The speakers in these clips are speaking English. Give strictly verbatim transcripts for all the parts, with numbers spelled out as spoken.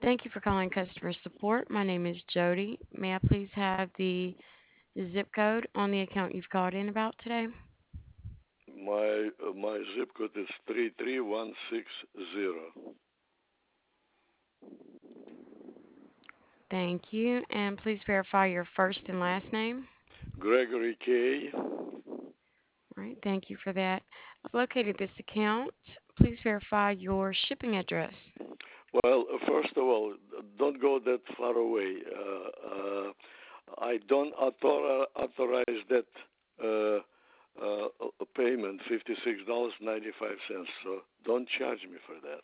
Thank you for calling customer support. My name is Jody. May I please have the zip code on the account you've called in about today? My uh, my zip code is three three one six zero. Thank you. And please verify your first and last name. Gregory K. All right, thank you for that. I've located this account. Please verify your shipping address. Well, uh, first of all, don't go that far away. Uh, uh, I don't author- authorize that uh, uh, uh, payment, fifty-six dollars and ninety-five cents. So don't charge me for that.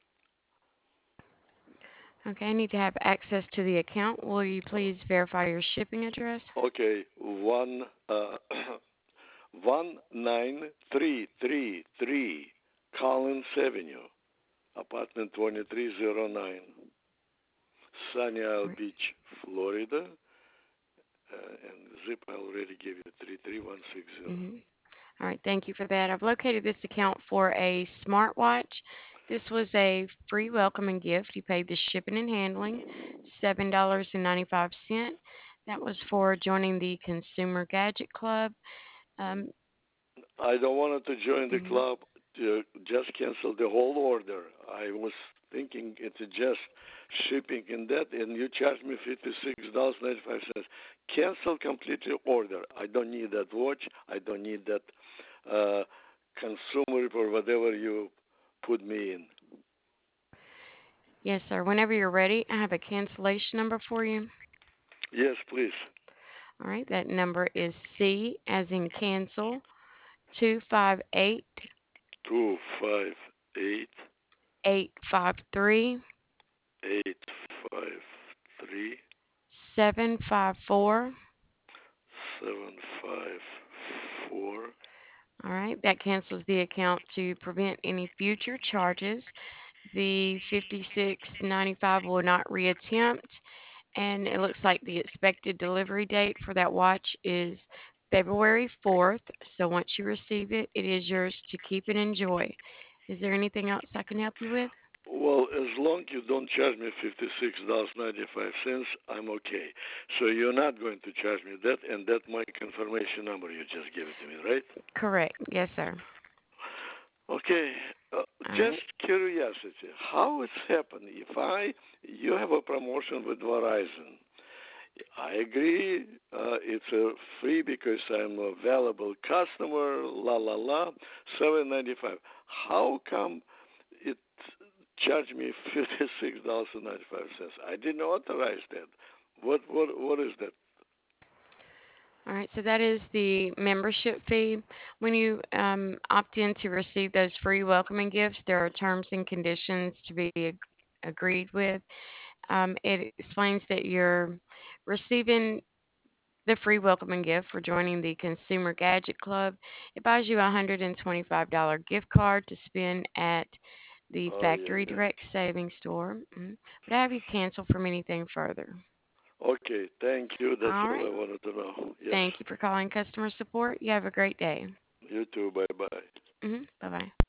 Okay, I need to have access to the account. Will you please verify your shipping address? Okay, one uh, one nine three three three Collins Avenue, apartment twenty-three oh nine, Sunny Isle All right. Beach, Florida. Uh, and zip I already gave you three three one six zero. Mm-hmm. All right, thank you for that. I've located this account for a smartwatch. This was a free welcoming gift. You paid the shipping and handling, seven dollars and ninety-five cents. That was for joining the Consumer Gadget Club. Um, I don't want to join the mhm. club. To just cancel the whole order. I was thinking it's just shipping and that, and you charge me fifty-six dollars and ninety-five cents. Cancel completely order. I don't need that watch. I don't need that uh, consumer or whatever you put me in. Yes, sir. Whenever you're ready, I have a cancellation number for you. Yes, please. All right, that number is C as in cancel, two five eight, Two five eight eight five three, eight five three seven five four. seven five four. All right, that cancels the account to prevent any future charges. The fifty-six ninety-five will not reattempt, and it looks like the expected delivery date for that watch is February fourth. So once you receive it, it is yours to keep and enjoy. Is there anything else I can help you with? Well, as long you don't charge me fifty-six dollars and ninety-five cents, I'm okay. So you're not going to charge me that, and that my confirmation number you just gave it to me, right? Correct. Yes, sir. Okay. Uh, All just right. curiosity, how it's happened? If I you have a promotion with Verizon, I agree. Uh, it's a free because I'm a valuable customer. La la la. Seven ninety five. How come it charged me fifty six dollars and ninety five cents? I didn't authorize that. What what what is that? All right, so that is the membership fee. When you um, opt in to receive those free welcoming gifts, there are terms and conditions to be ag- agreed with. Um, it explains that you're receiving the free welcoming gift for joining the Consumer Gadget Club. It buys you a one hundred twenty-five dollars gift card to spend at the Oh yeah Factory yeah. Direct Savings Store. Mhm. Would I have you cancel from anything further? Okay, thank you. That's All all I right. wanted to know. Yes. Thank you for calling customer support. You have a great day. You too. Bye bye. Hmm. Bye bye.